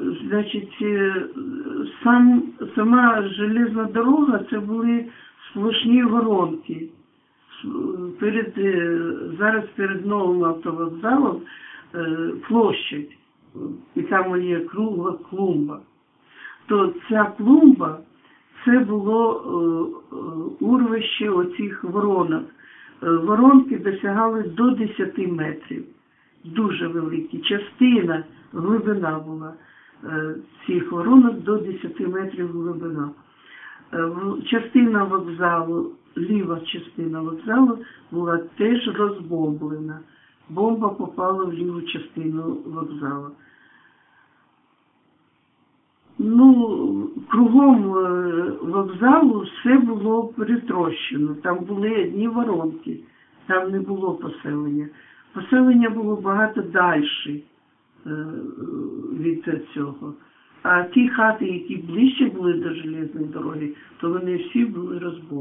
Значить, сама железна дорога – це були сплошні воронки. Зараз перед новим автовокзалом площадь, і там є кругла клумба. То ця клумба – це було урвище оцих воронок. Воронки досягали до 10 метрів. Дуже великі. Частина, глибина була цих воронок до 10 метрів глибина. Частина вокзалу, ліва частина вокзалу була теж розбомблена. Бомба попала в ліву частину вокзалу. Ну, кругом вокзалу все було перетрощено. Там були одні воронки, там не було поселення. Поселення було багато далі від цього. А ті хати, які ближче були до железної дороги, то вони всі були розбомблені.